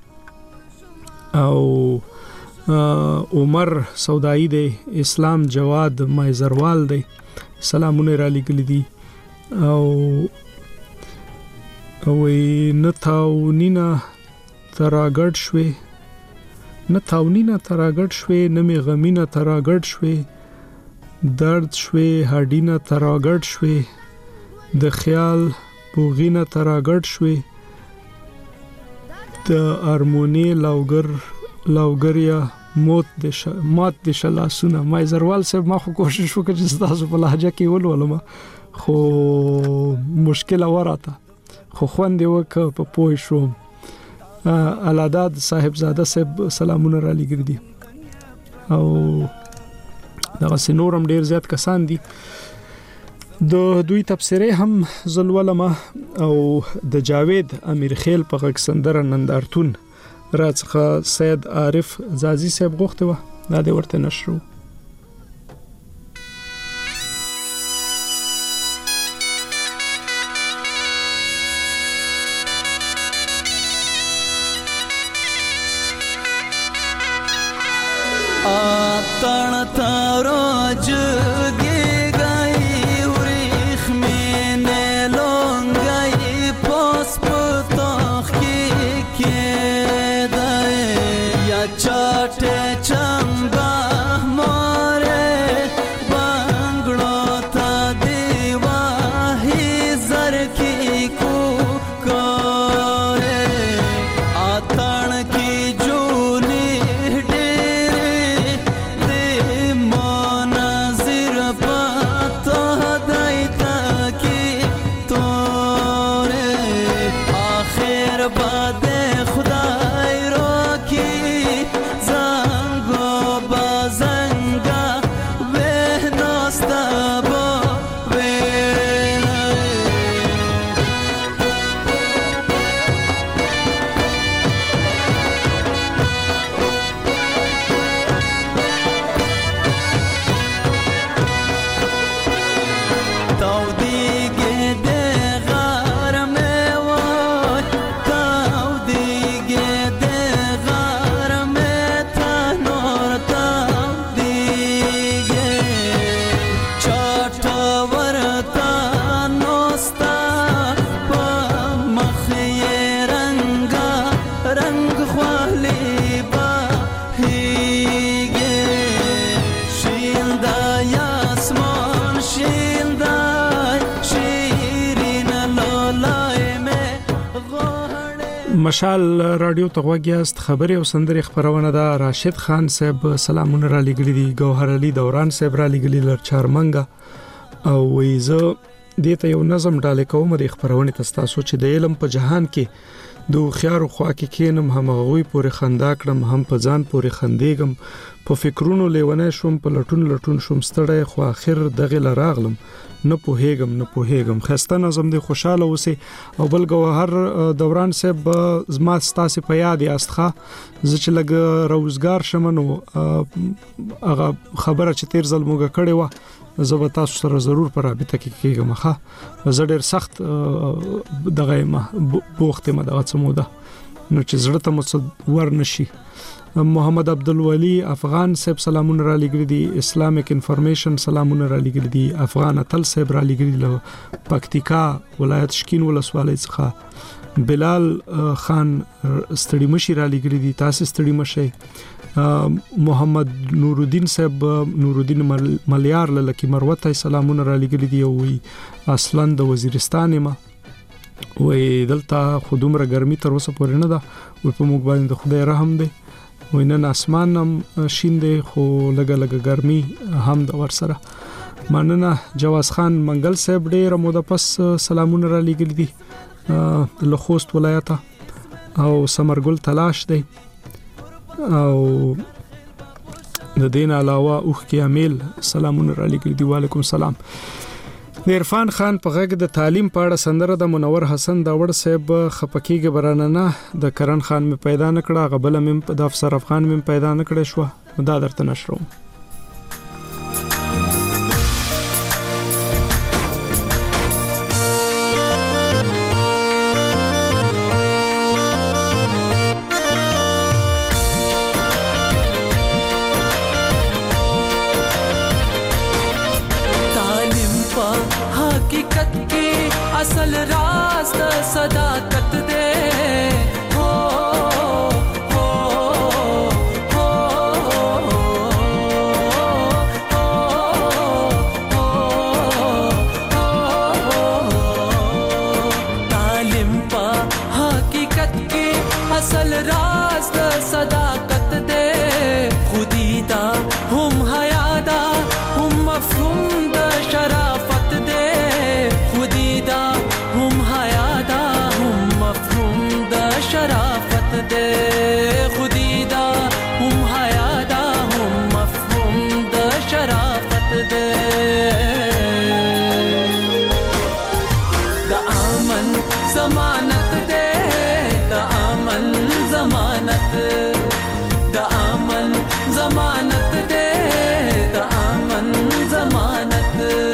او عمر سودایی دی اسلام جواد مایزروال دی سلامونه را لېږلي دي او نتاونینا تراګړ شوي نمې غمینا تراګړ شوي درد شوي هډینا تراګړ شوي د خیال بوغینا تراګړ شوي د ارمونی لوګریا مات د شلاسونه مای زروال صاحب ما خو کوشش وکړ چې تاسو په لهجه کې ولولم خو مشکل وراته خو خوند وک په پوي شو علاداد صاحب زاده صاحب سلامونه را لېږلي دي او دغه سينورم ډیر زیات کسان دي د دوی تفسیره هم زلولمه او د جاوید امیر خیل په غږ سندره نندارتون راڅخه سید عارف زازی صاحب غوښته و دا د ورته نشرو مشال رادیو ته وګیاست خبري او سندري خبرونه دا راشد خان صاحب سلامونه را لګري دي گوهر علي دوران صاحب را لګري لر چارمنګا او ویزه دته یو نظم ډاله کوم د خبرونه تاسو چې د علم په جهان کې دو خيار خوا کې کینم هم غوي پورې خندا کړم هم په ځان پورې خندېګم په فکرونو لیونه شوم په لټون شوم ستړی خو اخر دغه لراغلم نه پوهېګم خسته نظم دی خوشاله اوسه او بل گوهر دوران صاحب زما ستاسو په یاد یاستخه چې لګ روزګار شمنو هغه خبره چې تیر ځل موږ کړې و زه به تاسو سره ضرور پر رابطه کې کېږم ښه زه ډېر سخت دغه بوخته مدغه سموده نو چې زړه ته مو ورنشي محمد عبدالولی افغان صاحب سلامونه را لګري دي اسلامیک انفارمیشن سلامونه را لګري دي افغان اتل صاحب را لګري له پکتیکا ولایت شکین ولسوالۍ څخه بلال خان ستړي مشي را لګري دي تاسو ستړي مشي محمد نورالدین صاحب نورالدین ملیار لکه مروته سلامونه را لګري دي او اصلا د وزیرستان ما وې دلته خودمره ګرمي تر اوسه پورې نه ده او په موږ باندې خدای رحم دی وینن اسمان هم شین دی خو لګه ګرمي هم د ور سره مننه جواز خان منګل صاحب ډېر موده پس سلامونه را لګل دي له خوست ولایت او سمرګل تلاش دی او د دین علاوه اوخ کې امیل سلامونه را لګل دي وعلیکم السلام عرفان خان په غږ د تعلیم په اړه سندره د منور حسن داوړ صاحب خپکیږي برانه د کرن خان می پیدا نکړه غبل مم د افسر افغان مم پیدا نکړه شو دا درته نشروم اصل راز د صداقت دے ہو تعلیم پا حقیقت کی اصل راز د صداقت دے خودی دا هم حیا دا هم مفهوم د شرافت دے خودی دا هم حیا دا هم مفهوم د شرافت دے خودی دا هم حیا دا هم مفهوم د شرافت دے دا امن ضمانت دے دا امن ضمانت دا امن ضمانت دے دا امن ضمانت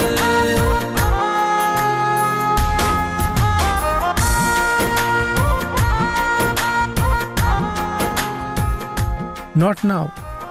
Not now.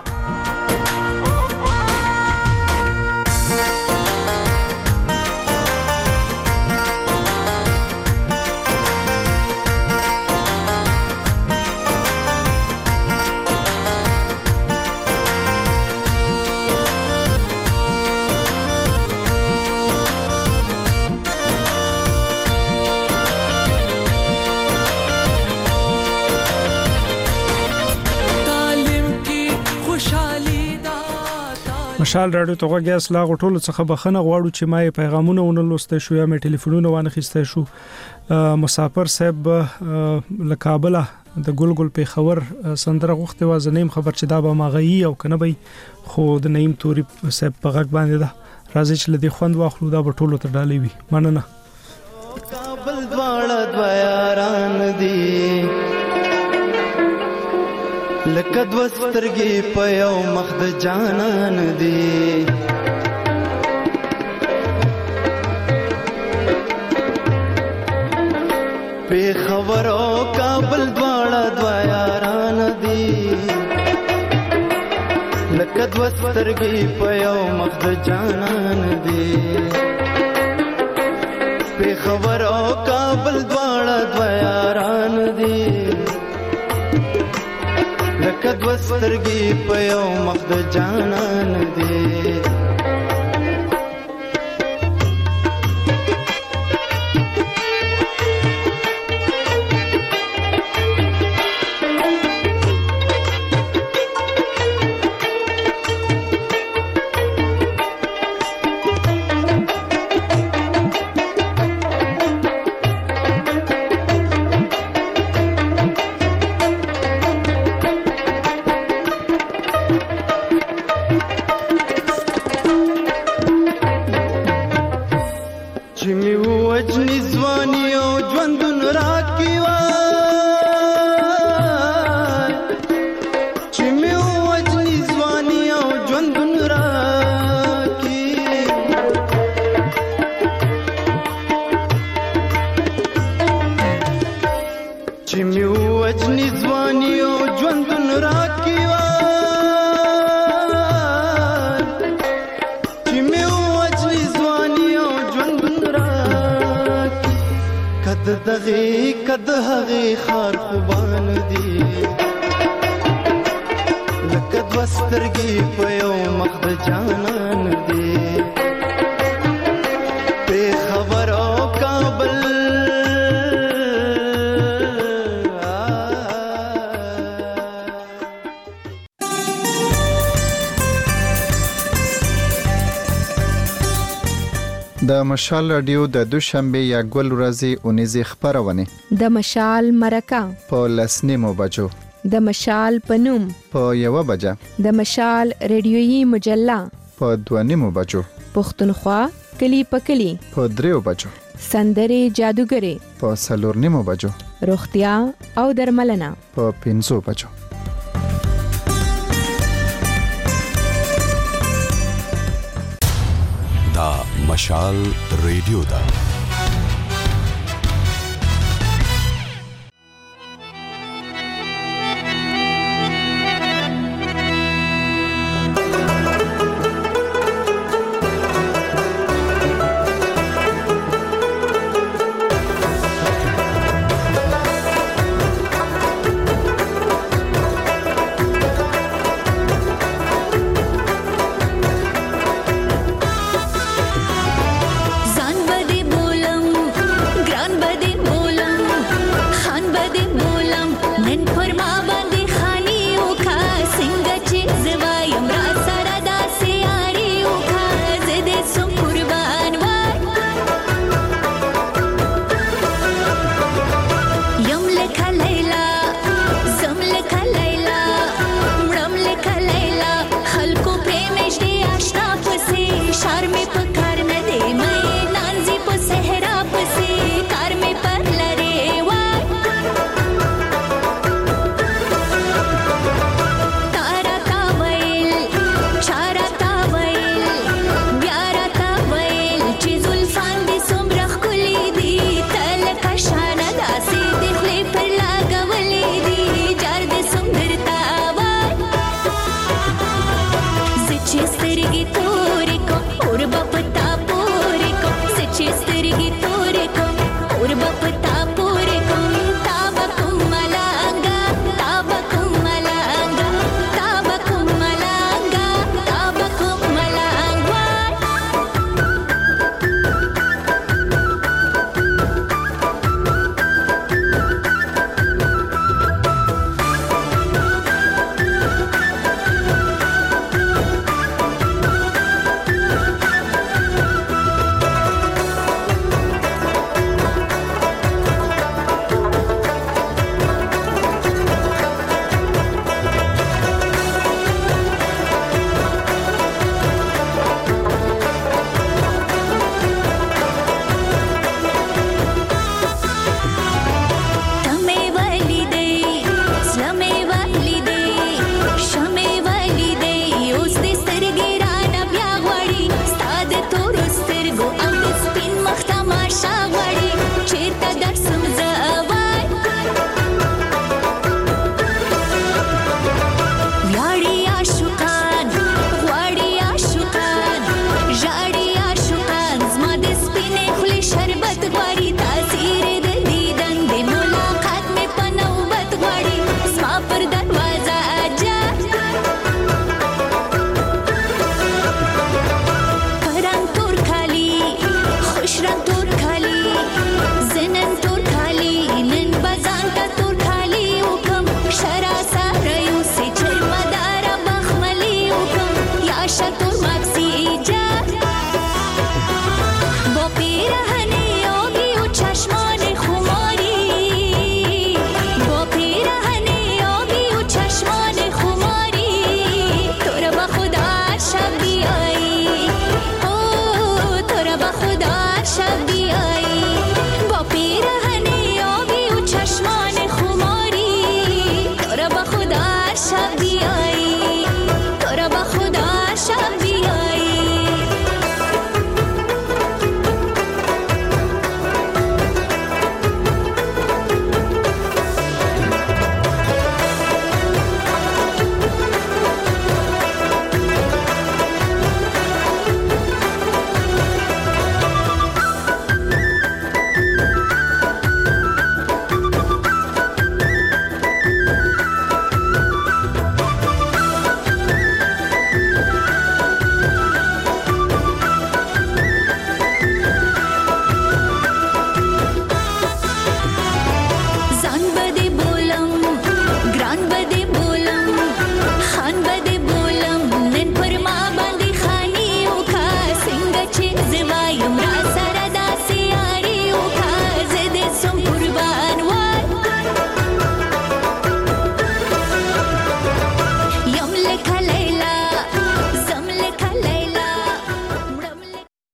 مشال رادیو ته وګیا اسلا غټول څخه بخنه غواړو چې ما پیغامونه ونلوسته شو یا مې ټلیفونونه وانه خسته شو مسافر صاحب له کابل د ګلګل په خبر سندره غوښته و زنیم خبر چې دا به ماغي او کنه به خو د نیم توري صاحب په غږ باندې دا راځي چې لدی خوند واخلو دا بټولو ته ډالې وي مننه کابل دواړه دویاران دي لکه دوسترګي په یو مخ د جانان دي په خبرو کابل دواړه دویاران دي لکه دوسترګي په یو مخ د جانان دي په خبرو کابل دواړه دویاران دي لکه دوسترګي په یو مخ د جانان دي دغه کد هغه خار خوبان دي لکه دوسترګي په یو مخ د جانان دي په خبر او کابل د مشال رادیو د دوشنبه یا ګل ورځې اونیزه خبرونه د مشال مرکه په لسنیمو بجو د مشال پنوم په یو بجه د مشال ریډیويي مجله په 2 بجو پښتونخوا کلی په کلی په 3 بجو سندري جادوګری په 4 بجو روغتیا او درملنه په 5 بجو دا مشال ریډیو دا